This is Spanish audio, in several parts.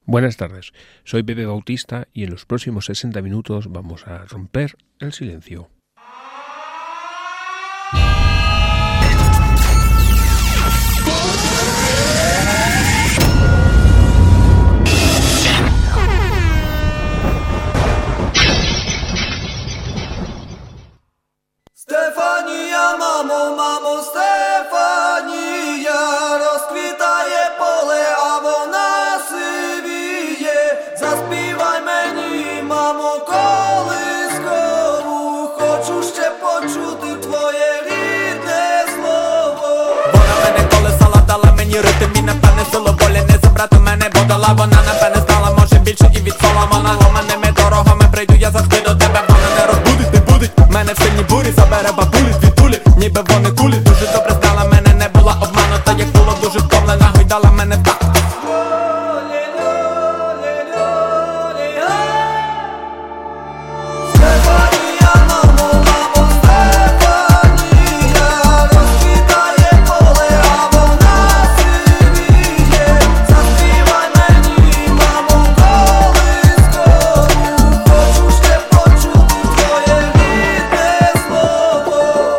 Buenas tardes, soy Pepe Bautista y en los próximos 60 minutos vamos a romper el silencio. Стефанія, мамо, Стефанія, розквітає поле, а вона сивіє. Заспівай мені, мамо, колискову, хочу ще почути твоє рідне слово. Вона мене колесала, дала мені ритм і напевне силу волі не забрати мене, бо дала вона, напевне знала, може більше і від Соломона. Ломаними дорогами прийду я завжди до тебе, вона не розбудить, не будить мене в сильній бурі, забере бабулі звідтулі, ніби вони кулі. Дуже добре знала мене, не була обманута, як було дуже втомлена, гойдала мене в такт. Стефанія, мамо, Стефанія, розквітає поле, а вона сивіє. Заспівай мені, мамо, колискову, хочу ще почути твоє рідне слово.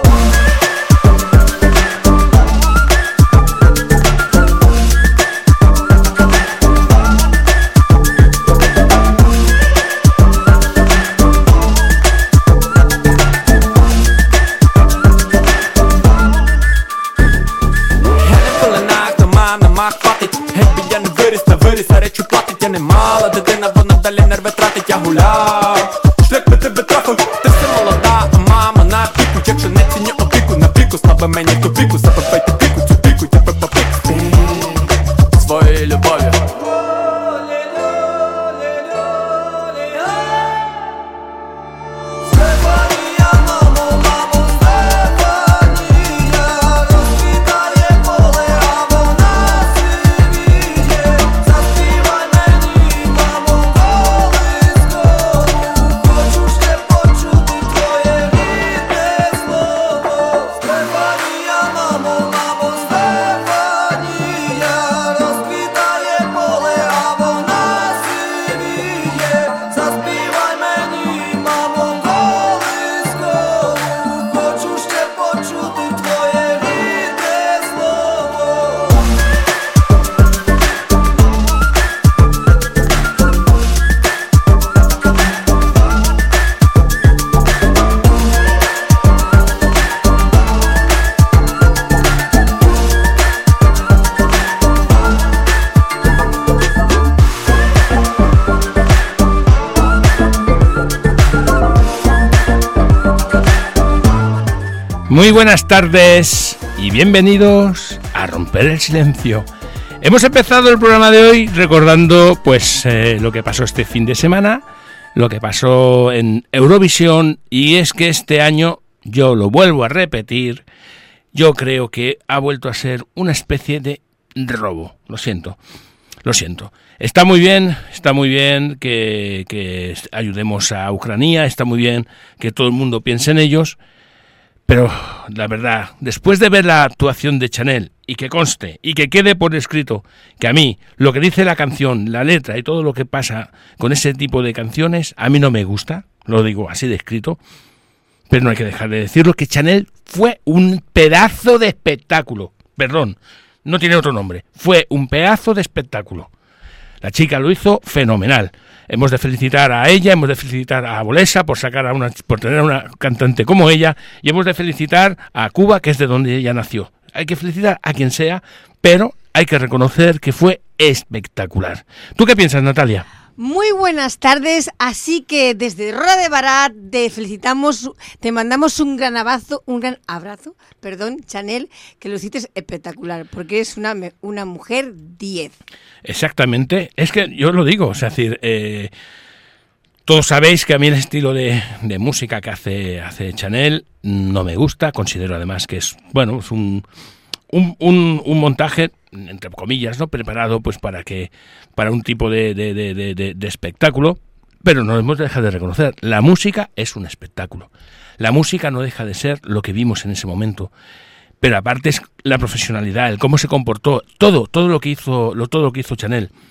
Я не пеленах, дома нема хватить. Геть я не виріс, та виріс, а речі платить. Я не мала дитина, вона далі нерви тратить. Я гуляв, шлях би тебе трафив. Ти все молода, а мама на піку. Якщо не ціню опіку, на піку, слабе мені ту піку. Запивайте піку, цю піку, тепер попік. Своєю любов'ю. Стефанія, мамо, Стефанія, розквітає поле, а вона сивіє. Заспівай мені, мамо, колискову, хочу ще почути твоє рідне слово. Стефанія, мамо, Стефанія, розквітає поле, а вона сивіє. Заспівай мені, мамо, колискову, хочу ще почути твоє рідне слово. Muy buenas tardes y bienvenidos a Romper el Silencio. Hemos empezado el programa de hoy recordando lo que pasó este fin de semana, lo que pasó en Eurovisión, y es que este año, yo lo vuelvo a repetir, yo creo que ha vuelto a ser una especie de robo. Lo siento. Está muy bien que ayudemos a Ucrania, está muy bien que todo el mundo piense en ellos, pero la verdad, después de ver la actuación de Chanel, y que conste, y que quede por escrito, que a mí, lo que dice la canción, la letra y todo lo que pasa con ese tipo de canciones, a mí no me gusta, lo digo así de escrito, pero no hay que dejar de decirlo, que Chanel fue un pedazo de espectáculo. Perdón, no tiene otro nombre, fue un pedazo de espectáculo. La chica lo hizo fenomenal. Hemos de felicitar a ella, hemos de felicitar a Bolesa por tener a una cantante como ella, y hemos de felicitar a Cuba, que es de donde ella nació. Hay que felicitar a quien sea, pero hay que reconocer que fue espectacular. ¿Tú qué piensas, Natalia? Muy buenas tardes, así que desde Roda de Barat te mandamos un gran abrazo, Chanel, que lo hiciste espectacular, porque es una mujer 10. Exactamente, es que yo lo digo, es decir, todos sabéis que a mí el estilo de música que hace Chanel no me gusta, considero además que es un montaje, entre comillas, ¿no?, preparado pues para un tipo de espectáculo, pero no hemos de dejar de reconocer, la música es un espectáculo. La música no deja de ser lo que vimos en ese momento. Pero aparte es la profesionalidad, el cómo se comportó, todo lo que hizo Chanel.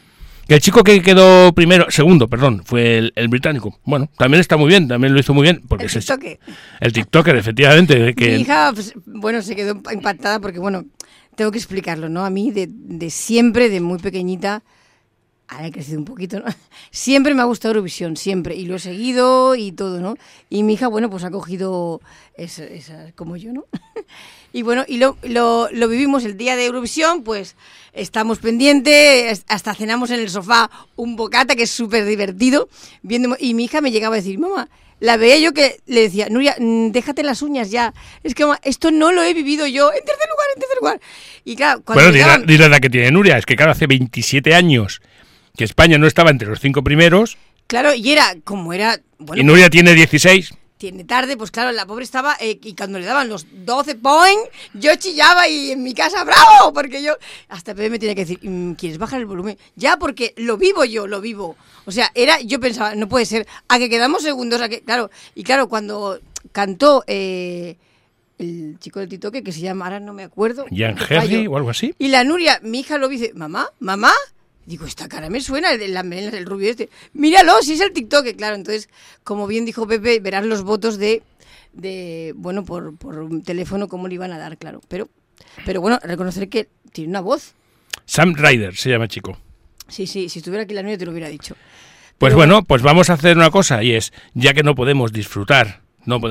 Que el chico que quedó segundo, fue el británico. Bueno, también está muy bien, también lo hizo muy bien. Porque el TikToker, efectivamente. Que... Mi hija, pues, bueno, se quedó impactada porque, bueno, tengo que explicarlo, ¿no? A mí, de siempre, de muy pequeñita, ahora he crecido un poquito, ¿no? Siempre me ha gustado Eurovisión, siempre. Y lo he seguido y todo, ¿no? Y mi hija, bueno, pues ha cogido esa como yo, ¿no? Y bueno, y lo vivimos el día de Eurovisión, pues estamos pendientes, hasta cenamos en el sofá un bocata, que es súper divertido, viendo, y mi hija me llegaba a decir, mamá, la veía yo que le decía, Nuria, déjate las uñas ya, es que mamá, esto no lo he vivido yo, en tercer lugar. Y claro, cuando dile la que tiene Nuria, es que claro, hace 27 años que España no estaba entre los 5 primeros. Claro, y era como era... Bueno, y Nuria tiene 16. Tiene tarde, pues claro, la pobre estaba, y cuando le daban los 12 points, yo chillaba y en mi casa, ¡bravo! Porque yo, hasta Pepe me tenía que decir, ¿quieres bajar el volumen? Ya, porque lo vivo. O sea, yo pensaba, no puede ser, a que quedamos segundos, claro, y claro, cuando cantó el chico del TikTok, que se llama, ahora no me acuerdo. Jan Henry o algo así. Y la Nuria, mi hija lo dice, mamá, digo, esta cara me suena, el rubio este. Míralo, si es el TikTok, claro. Entonces, como bien dijo Pepe, verás los votos de bueno, por teléfono, cómo le iban a dar, claro. Pero bueno, reconocer que tiene una voz. Sam Ryder se llama el chico. Sí, si estuviera aquí la Nuria te lo hubiera dicho. Pues bueno, pues vamos a hacer una cosa, y es, ya que no podemos disfrutar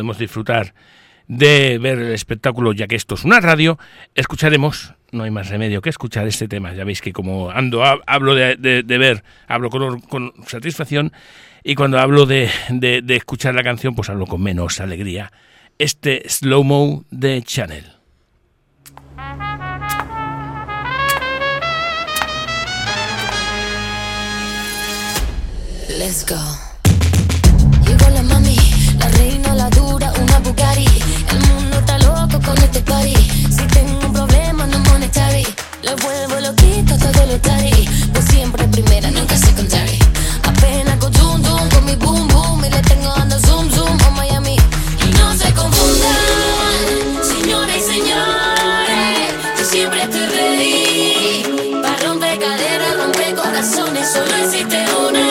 de ver el espectáculo, ya que esto es una radio, escucharemos, no hay más remedio que escuchar este tema. Ya veis que como hablo de ver, hablo con satisfacción, y cuando hablo de escuchar la canción, pues hablo con menos alegría. Este Slow Mo de Chanel. Let's go. Llegó la mami, la reina, la dura, una Bugatti. El mundo está loco con este party. Si tengo un problema no monetary, lo vuelvo loquito todo lo tari. Pues siempre primera, nunca secondary. Apenas con zoom zoom, con mi boom boom, y le tengo ando zoom zoom a Miami. Y no se confundan, señoras y señores, yo siempre estoy ready. Pa' romper caderas, romper corazones, solo existe una.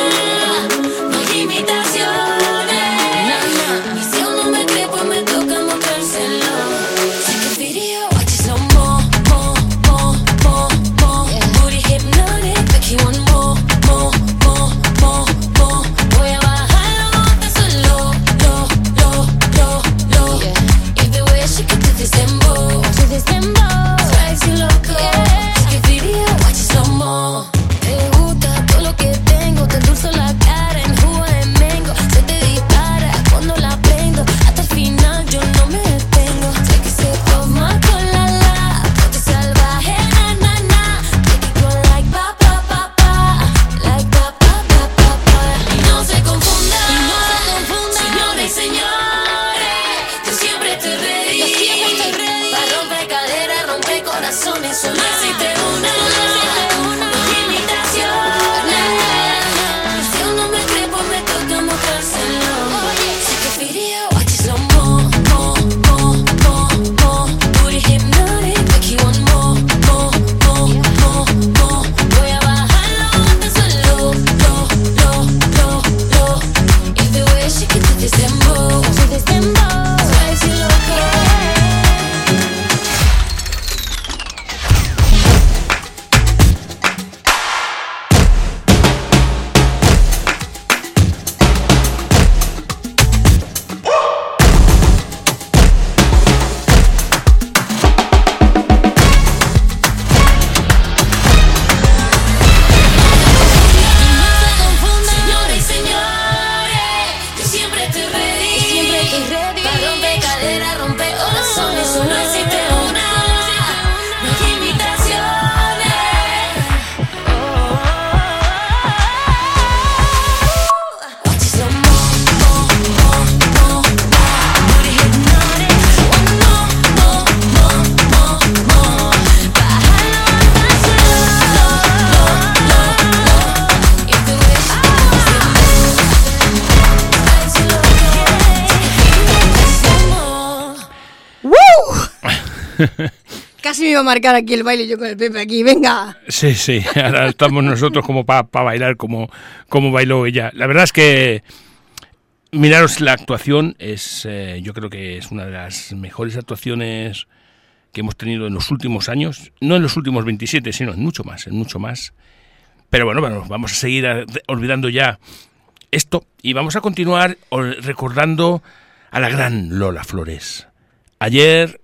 Casi me iba a marcar aquí el baile yo con el Pepe aquí, venga. Sí, sí, ahora estamos nosotros como para bailar como bailó ella. La verdad es que miraros la actuación, yo creo que es una de las mejores actuaciones que hemos tenido en los últimos años, no en los últimos 27, sino en mucho más. Pero bueno, vamos a seguir olvidando ya esto y vamos a continuar recordando a la gran Lola Flores. Ayer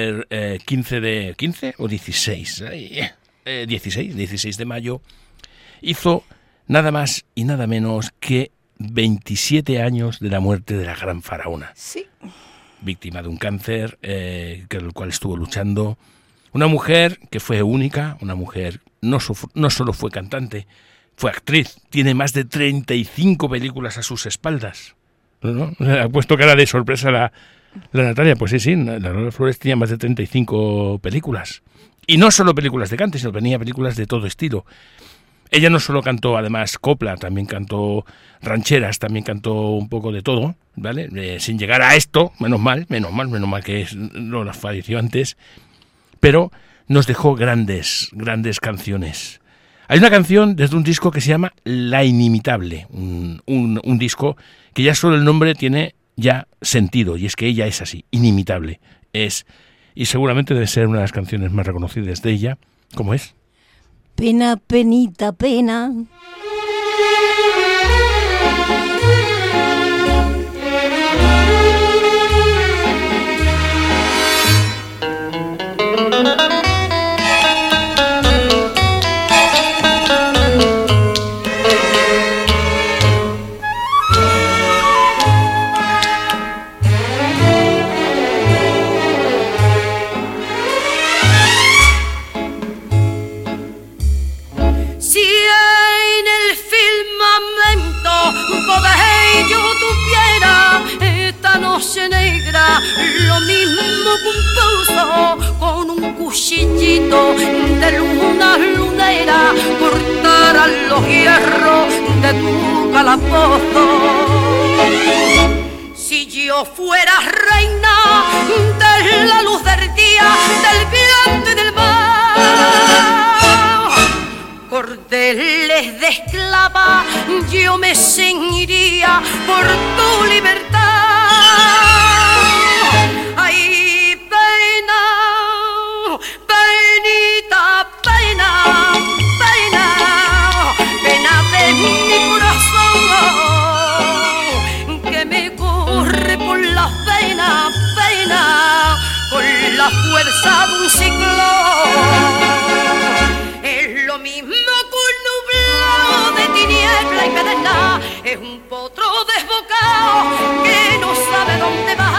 15 o 16, 16 de mayo, hizo nada más y nada menos que 27 años de la muerte de la gran faraona. Sí. Víctima de un cáncer, el cual estuvo luchando. Una mujer que fue única, una mujer no solo fue cantante, fue actriz. Tiene más de 35 películas a sus espaldas. ¿No? Ha puesto cara de sorpresa la Natalia. Pues sí, la Lola Flores tenía más de 35 películas. Y no solo películas de cante, sino que tenía películas de todo estilo. Ella no solo cantó además copla, también cantó rancheras, también cantó un poco de todo, ¿vale? Sin llegar a esto, menos mal que Lola falleció antes, pero nos dejó grandes canciones. Hay una canción desde un disco que se llama La Inimitable, un disco que ya solo el nombre tiene ya sentido, y es que ella es así, inimitable. Y seguramente debe ser una de las canciones más reconocidas de ella, ¿cómo es? Pena, penita, pena. Negra, lo mismo que un pulso con un cuchillito de luna lunera cortarán los hierros de tu calabozo. Si yo fuera reina de la luz del día, del viento y del mar, cordeles de esclava yo me ceñiría por tu libertad. Ay, pena, penita, pena, pena, pena de mi corazón que me corre por la pena, pena, con la fuerza de un ciclón. Es lo mismo que un nublado de tiniebla y pedernal, es un potro desbocado que no sabe dónde va.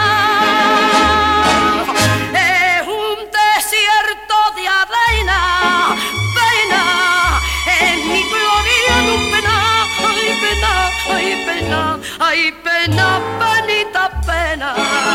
Es un desierto de arena, pena, es mi gloria de un pena, ay pena, ay pena, ay pena, penita, pena.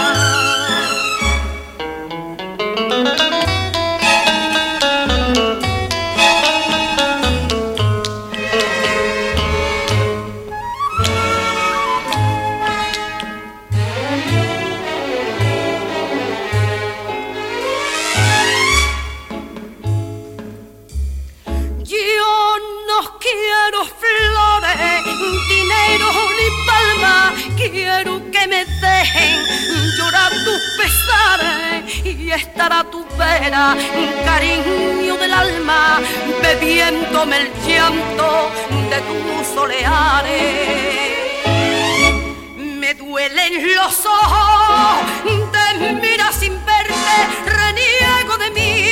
Quiero que me dejen llorar tus pesares y estar a tu vera, cariño del alma, bebiéndome el llanto de tus soleares. Me duelen los ojos, te mira sin verte, reniego de mí,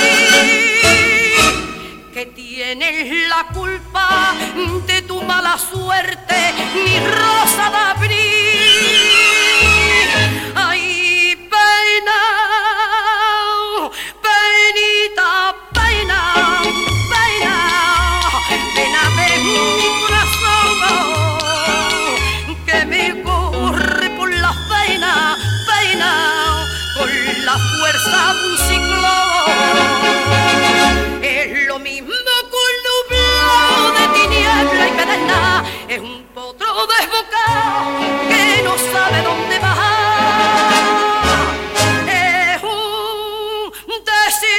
que tienes la culpa de tu mala suerte, mi rosa de abril. Ay, pena, penita, pena, pena, pena de mi corazón que me corre por la pena, pena, con la fuerza de un ciclón. Es lo mismo que un nublado de tiniebla y pedernal, es un potro desbocado que no sabe dónde va. Es un desierto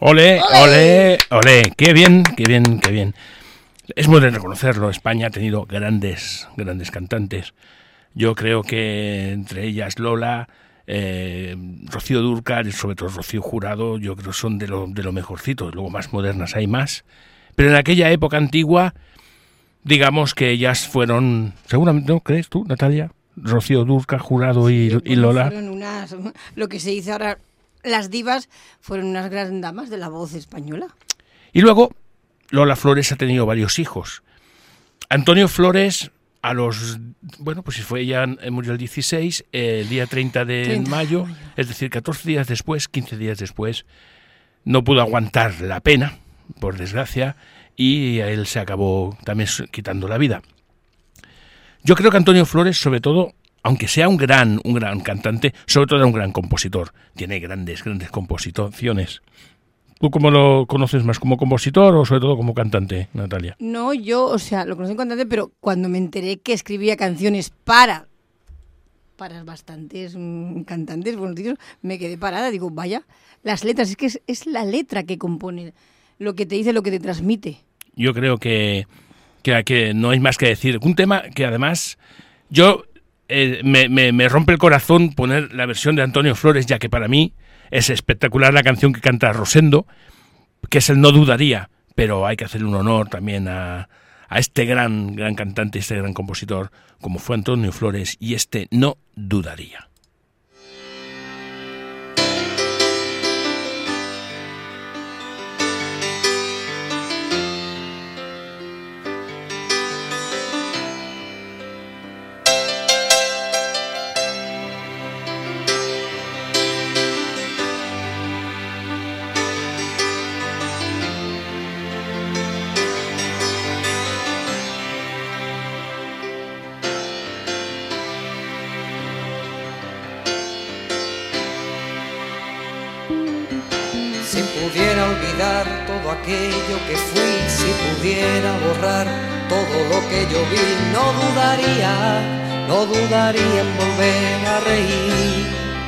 ¡Ole, ole, ole! ¡Qué bien, qué bien, qué bien! Es muy de reconocerlo, España ha tenido grandes cantantes. Yo creo que entre ellas Lola, Rocío Dúrcal y sobre todo Rocío Jurado, yo creo que son de lo mejorcito. Luego más modernas hay más. Pero en aquella época antigua, digamos que ellas fueron, seguramente, ¿no crees tú, Natalia? Rocío Dúrcal, Jurado y Lola. Fueron unas, lo que se dice ahora, las divas, fueron unas grandes damas de la voz española. Y luego, Lola Flores ha tenido varios hijos. Antonio Flores, pues si fue ella, murió el 16, el día 30 de mayo, es decir, 14 días después, 15 días después, no pudo aguantar la pena, por desgracia, y a él se acabó también quitando la vida. Yo creo que Antonio Flores, sobre todo, aunque sea un gran cantante, sobre todo era un gran compositor. Tiene grandes composiciones. ¿Tú cómo lo conoces más? ¿Como compositor o sobre todo como cantante, Natalia? No, yo, lo conocí como cantante, pero cuando me enteré que escribía canciones para bastantes cantantes, buenos tíos, me quedé parada. Digo, vaya, las letras, es que es la letra que compone, lo que te dice, lo que te transmite. Yo creo que no hay más que decir. Un tema que además yo me rompe el corazón poner la versión de Antonio Flores, ya que para mí es espectacular la canción que canta Rosendo, que es el No Dudaría, pero hay que hacerle un honor también a este gran cantante, este gran compositor, como fue Antonio Flores, y este No Dudaría. Si pudiera olvidar todo aquello que fui, si pudiera borrar todo lo que yo vi, no dudaría en volver a reír.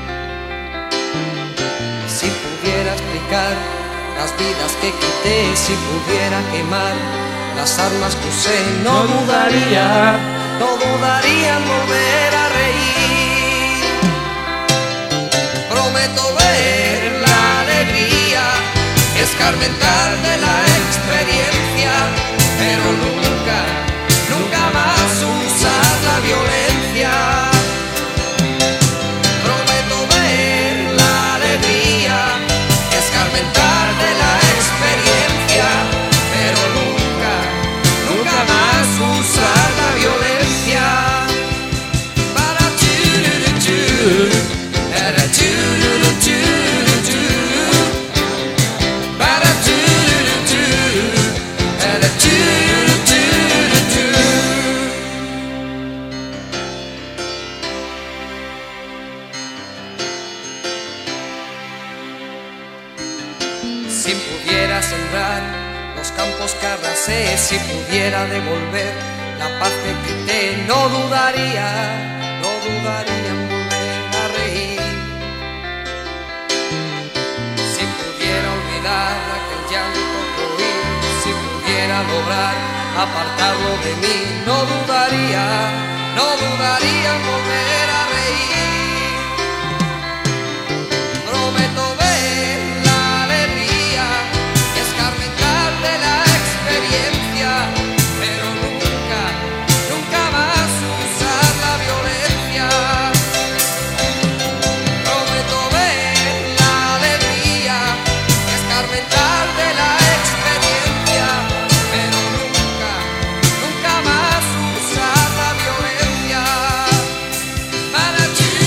Si pudiera explicar las vidas que quité, si pudiera quemar las armas que usé, no dudaría en volver a reír. Prometo ver la alegría, escarmentar de la experiencia, pero nunca más usar la violencia. Prometo ver la alegría, escarmentar de la experiencia, pero nunca más usar la violencia. Para si pudiera sembrar los campos que arrasé, si pudiera devolver la paz que quité, no dudaría en volver a reír. Si pudiera olvidar aquel llanto que oí, si pudiera lograr apartarlo de mí, no dudaría en volver a reír. Prometo ver la alegría, escarmentar de la experiencia, pero nunca más usar la violencia. Prometo ver la alegría, escarmentar de la experiencia, pero nunca más usar la violencia. Para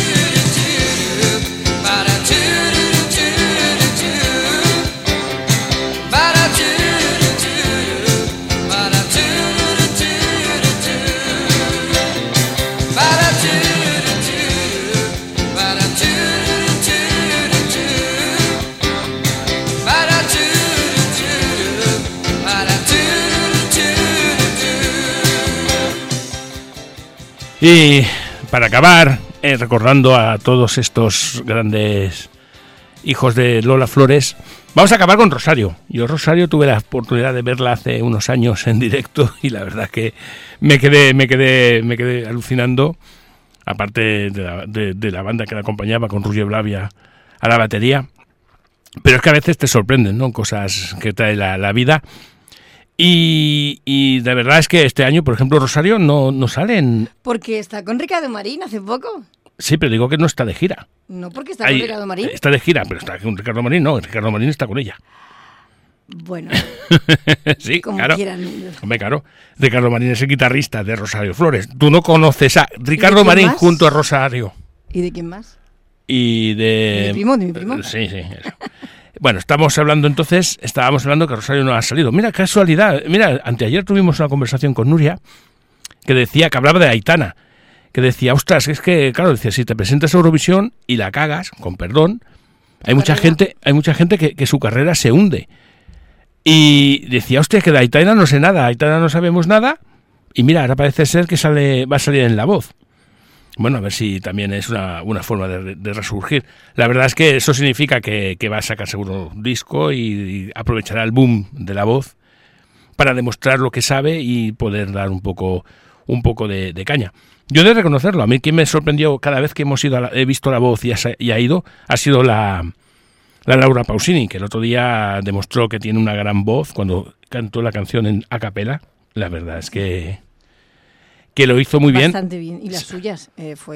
Y para acabar, recordando a todos estos grandes hijos de Lola Flores, Vamos a acabar con Rosario. Yo Rosario tuve la oportunidad de verla hace unos años en directo y la verdad que me quedé alucinando, aparte de la banda que la acompañaba con Roger Blavia a la batería. Pero es que a veces te sorprenden, ¿no? Cosas que trae la vida. Y de verdad es que este año, por ejemplo, Rosario no sale en... Porque está con Ricardo Marín hace poco. Sí, pero digo que no está de gira. No, porque está con Ricardo Marín. Está de gira, pero está con Ricardo Marín, no, Ricardo Marín está con ella. Bueno, sí, como claro. quieran. Hombre, claro. Ricardo Marín es el guitarrista de Rosario Flores. Tú no conoces a Ricardo Marín más? junto a Rosario. ¿Y de quién más? Y de... ¿De mi primo? Sí. Eso. Bueno, estábamos hablando que Rosario no ha salido. Mira, casualidad. Mira, anteayer tuvimos una conversación con Nuria que hablaba de Aitana. Que decía, ostras, es que, claro, decía, si te presentas a Eurovisión y la cagas, con perdón, hay mucha gente que su carrera se hunde. Y decía, hostia, que de Aitana no sé nada, Aitana no sabemos nada, y mira, ahora parece ser que va a salir en La Voz. Bueno, a ver si también es una forma de resurgir. La verdad es que eso significa que va a sacar seguro un disco y aprovechará el boom de La Voz para demostrar lo que sabe y poder dar un poco de caña. Yo he de reconocerlo, a mí quien me sorprendió cada vez que he visto La Voz y ha ido, ha sido la Laura Pausini, que el otro día demostró que tiene una gran voz cuando cantó la canción en a capela. La verdad es que lo hizo muy bien. Bastante bien, y las suyas,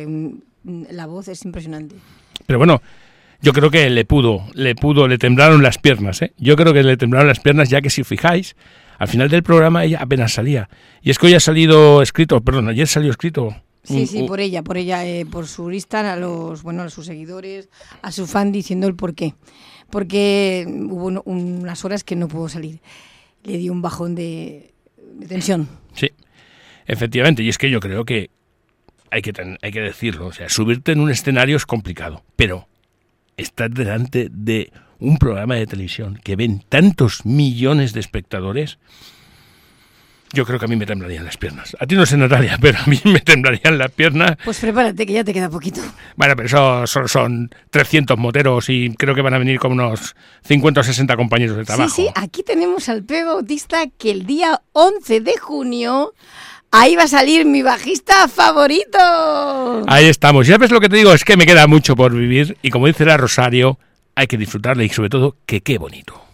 la voz es impresionante. Pero bueno, yo creo que le temblaron las piernas, ¿eh? Yo creo que le temblaron las piernas, ya que si fijáis, al final del programa ella apenas salía. Y es que hoy ha salido escrito, ayer salió escrito. Sí, por ella, por su lista, a sus seguidores, a su fan, diciendo el porqué. Porque hubo unas horas que no pudo salir. Le dio un bajón de tensión. Sí, efectivamente. Y es que yo creo que hay que decirlo. O sea, subirte en un escenario es complicado. Pero estar delante de un programa de televisión que ven tantos millones de espectadores, yo creo que a mí me temblarían las piernas. A ti no sé, Natalia, pero a mí me temblarían las piernas. Pues prepárate, que ya te queda poquito. Bueno, pero eso solo son 300 moteros y creo que van a venir como unos 50 o 60 compañeros de trabajo. Sí, aquí tenemos al Pepe Bautista, que el día 11 de junio... ahí va a salir mi bajista favorito. Ahí estamos. Ya ves, lo que te digo es que me queda mucho por vivir y como dice la Rosario, hay que disfrutarle y sobre todo que qué bonito.